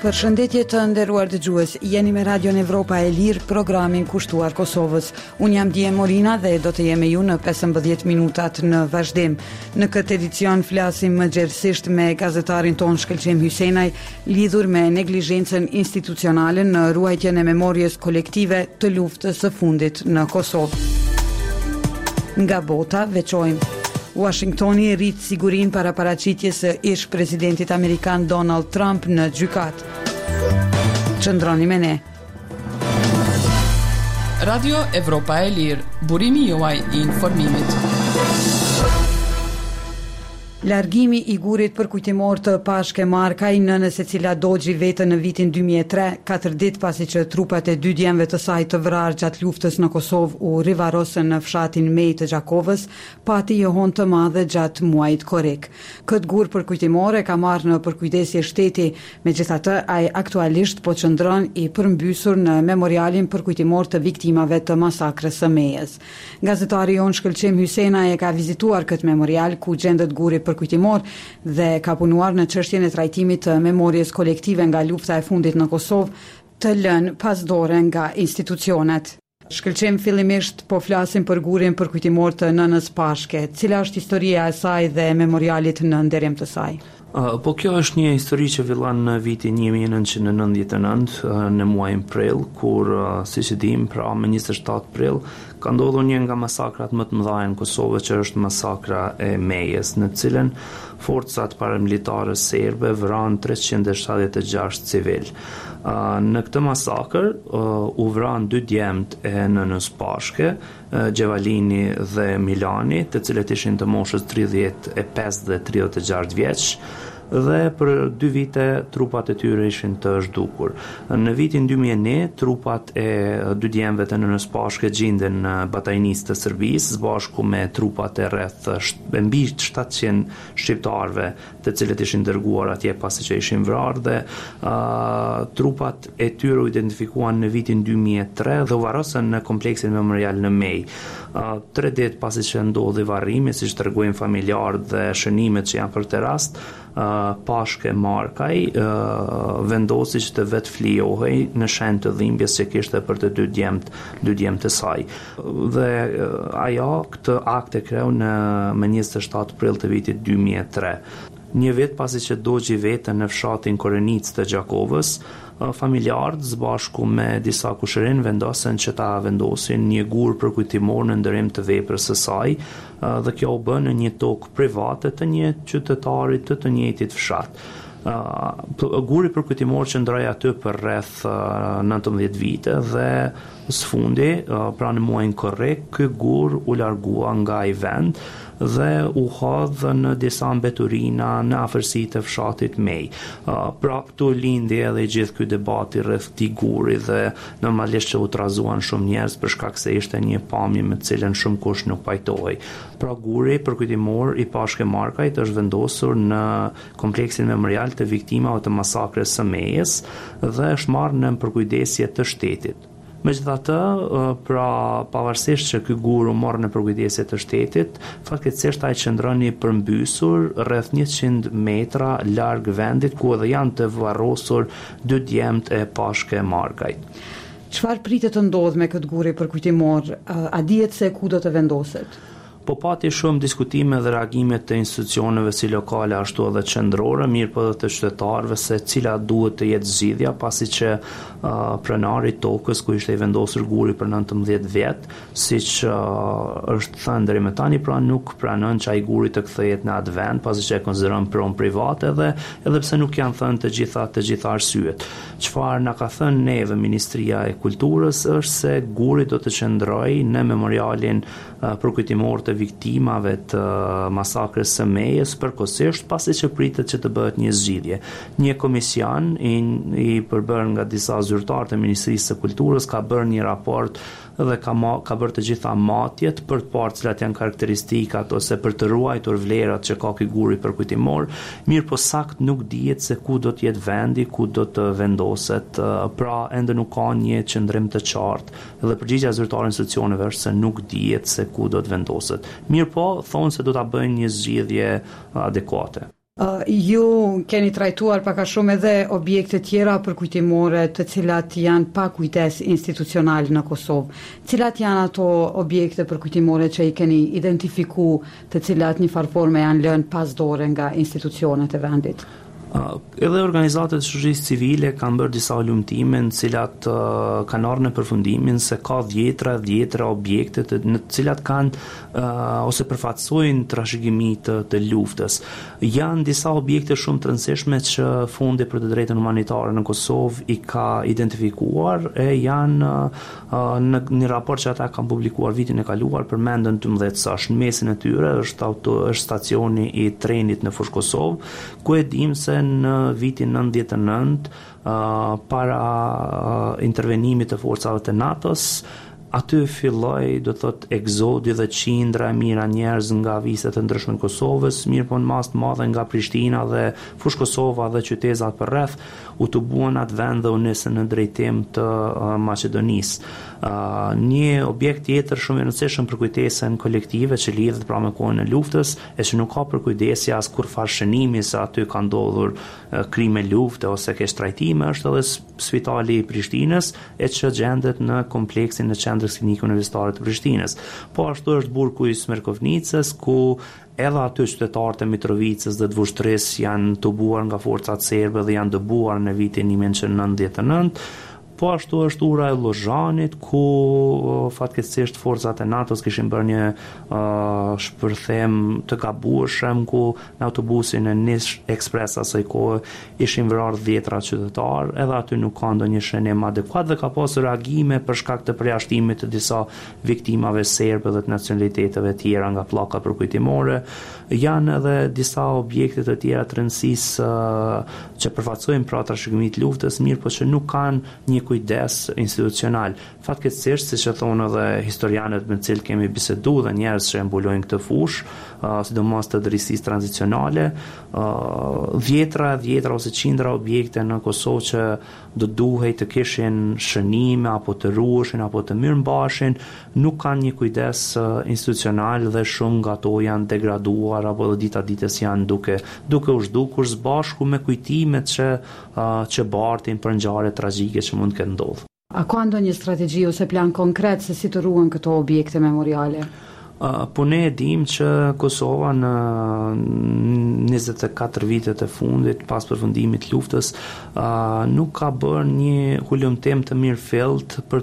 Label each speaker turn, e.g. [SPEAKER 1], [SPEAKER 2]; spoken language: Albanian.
[SPEAKER 1] Përshëndetje të nderuar dëgjues, jeni me Radion Evropa e Lirë, programin kushtuar Kosovës. Unë jam Dije Morina dhe do të jem me ju në 15 minutat në vazhdim. Në këtë edicion flasim më gjerësisht me gazetarin ton Shkëlqem Hysenaj lidhur me neglizhencën institucionale në ruajtjen e memorjes kolektive të luftës së fundit në Kosovë. Nga bota veçojmë. Washingtoni rrit sigurin para paraqitjes së ish presidentit amerikan Donald Trump në gjykat. Qëndroni me ne.
[SPEAKER 2] Radio Evropa e Lirë, burimi juaj I informimit.
[SPEAKER 1] Largimi I gurit për kujtimor të Pashke Markaj, nënës e cila dogji vete në vitin 2003, 4 ditë pasi që trupat e 2 djemve të saj të vrarë gjatë luftës në Kosovë u rivarosën në fshatin Mej të Gjakovës, pati johon të madhe gjatë muajit korrik. Këtë gur për kujtimor e ka marrë në përkujdesje shteti, megjithatë ai aktualisht po qëndron I përmbysur në memorialin për kujtimor të viktimave të masakrës së Mejës. Gazetari jon Shkëlqem Hysenaj e ka vizituar këtë memorial ku gjendet guri për kujtimor dhe ka punuar në çështjen e trajtimit të memorjes kolektive nga lufta e fundit në Kosovë, të lënë pas dore nga institucionet. Shkëlqem, fillimisht po flasim për gurin për kujtimor të nënës Pashke. Cila është historia e saj dhe memorialit në nderim të saj?
[SPEAKER 3] Po kjo është një histori që fillon në vitin 1999 në muajin prill, kur siç e dim, pra më 27 prill, ka ndodhur një nga masakrat më të mëdha në Kosovë, që është masakra e Mejës, në cilën forcat paramilitare serbe vranë 376 civil. Në këtë masakër u vranë 2 djemt e nënës Pashke, Gjevalini dhe Milani, të cilët ishin të moshës 35 dhe 36 vjeç, dhe për 2 vite trupat e tyre ishin të zhdukur. Në vitin 2001, trupat e 2 djemve të nënës Pashke gjenden në batajnisë të Serbisë, bashku me trupat e rreth mbi 700 shqiptarëve, të cilët ishin dërguar atje pasi që ishin vrarë, dhe trupat e tyre u identifikuan në vitin 2003 dhe u varrosën në kompleksin memorial në Mej. 3 ditë pasi që ndodhi varrimi, siç tregojnë familjarët dhe shënimet që janë për këtë rast, Pashke Markaj vendosi që të vetë flijohej në shenjë të dhimbjes që kishte për të 2 djemt të saj. Dhe ajo këtë akt e kreu në 27 prill të vitit 2003. Një vit pasi që dogji vete në fshatin Korenic të Gjakovës, familjarët së bashku me disa kushërin vendosën që ta vendosin një gur për kujtimor në nderim të veprës së saj, dhe kjo u bë në një tokë private të një qytetari të njëjtit fshat. Guri për kujtimor qëndroi aty për rreth 19 vite dhe sfundi, pra në muajin korrik, ky gur u largua nga ai vend dhe u hodh në disa mbeturina në afërsi të fshatit Mej. Pra këtu lindi edhe gjithë ky debati rreth këtij guri dhe normalisht që u trazuan shumë njerëz për shkak se ishte një pamje me të cilën shumë kush nuk pajtohej. Pra guri për kujtimor I Pashke Markajt është vendosur në kompleksin memorial të viktimave të masakrës së Mejës dhe është marrë në përkujdesje të shtetit. Megjithatë, pra pavarësisht që ky gur u morë në përkujdesje të shtetit, fatkeqësisht ai qëndroni përmbysur rreth 100 metra larg vendit ku edhe janë të varrosur 2 djemt e Pashke Markajt.
[SPEAKER 1] Çfarë pritet të ndodhë me këtë guri për kujtimor? A dihet se ku do të vendoset?
[SPEAKER 3] Po pati shumë diskutime dhe reagime të institucioneve si lokale ashtu edhe qendrore, mirë po edhe të qytetarëve se cila duhet të jetë zgjidhja, pasi që pronari I tokës ku ishte I vendosur guri për 19 vjet, siç është thënë deri më tani, pra nuk pranon që ai guri të kthehet në atë vend, pasi që e konsideron pronë private dhe edhe pse nuk janë thënë të gjitha arsyet. Çfarë na ka thënë neve Ministria e Kulturës është se guri do të qëndrojë në memorialin për kujtimor të viktimave të masakrës së Mejës përkohësisht, pasi që pritet që të bëhet një zgjidhje. Një komision I përbërë nga disa zyrtarë të Ministrisë së Kulturës ka bërë një raport dhe ka bërë të gjitha matjet për të parë cilat janë karakteristikat ose për të ruajtur vlerat që ka ky guri përkujtimor, mirë po sakt nuk dihet se ku do të jetë vendi, ku do të vendoset, pra ende nuk ka një qëndrim të qartë dhe përgjigjja e zyrtarëve institucioneve është se nuk dihet se ku do të vendoset. Mirë po thonë se do ta bëjnë një zgjidhje adekuate.
[SPEAKER 1] Ju keni trajtuar pak a shumë edhe objekte tjera përkujtimore të cilat janë pa kujdes institucional në Kosovë. Cilat janë ato objekte përkujtimore që i keni identifiku, të cilat një farforme janë lënë pas dore nga institucionet e vendit?
[SPEAKER 3] Edhe organizatet shoqërisë civile kanë bërë disa lumtime në cilat kanë ardhur në përfundimin se ka dhjetra objekte në të cilat kanë ose përfaqësojnë trashëgimi të luftës. Janë disa objekte shumë të rëndësishme që Fondi për të drejtën humanitare në Kosovë i ka identifikuar e janë në një raport që ata kanë publikuar vitin e kaluar përmendën 12 sash. Në mesin e tyre është stacioni i trenit në Fushë Kosovë, ku e dim se në vitin 99 para intervenimit të forcave të NATO-s, aty filloi, do thot, egzodi dhe qindra e mira njerëz nga viset e ndryshme të Kosovës, mirë po në mas të madhe nga Prishtina dhe Fushë Kosova dhe qytetat përreth, u të buan atë vend dhe u nisën në drejtim të Maqedonisë. Një objekt tjetër shumë i rëndësishëm për kujtesën kolektive që lidhet pra me kohën e luftës, e që nuk ka për kujdesja as kur farë shënimi se aty ka ndodhur krime lufte ose keq trajtime, është edhe spitali i Prishtinës, e që gjendet në kompleksin në qendrës klinike universitare të Prishtinës. Po ashtu është burgu i Smerkovnicës, ku edhe aty qytetarët e Mitrovicës dhe të Vushtrisë janë tubuar nga forcat serbe dhe janë dëbuar në vitin 1999. Po ashtu është ura e Llozhanit, ku fatkeqësisht forcat e NATO-s kishin bërë një shpërthem të gabueshëm, ku në autobusin e Nish Express asaj kohe ishin vrarë 10 qytetarë, edhe aty nuk ka ndonjë shënim adekuat dhe ka pasur reagime për shkak të përjashtimit të disa viktimave serbe dhe të nacionaliteteve tjera nga pllaka përkujtimore. Janë edhe disa objekte të tjera të rëndësisë që përfaqësojnë pra trashëgimit luftës, mirë po që nuk kanë një kujdes institucional. Fatkeqësisht, siç e thonë edhe historianët me të cilët kemi biseduar dhe njerëz që mbulojnë këtë fushë, sidomos të drejtësisë tranzicionale, dhjetra ose qindra objekte në Kosovë që do duhej të kishin shënime apo të ruheshin apo të mirëmbaheshin, nuk kanë një kujdes institucional dhe shumë nga ato janë degraduar apo dhe dita ditës janë duke u zhdukur së bashku me kujtimet që bartin për ngjarje tragjike që mund të ketë ndodhur.
[SPEAKER 1] A ka ndonjë strategji ose plan konkret se si të ruhen këto objekte memoriale?
[SPEAKER 3] Po ne e dim që Kosova në 24 vitet e fundit pas përfundimit luftës nuk ka bërë një hulumtim të mirëfillt për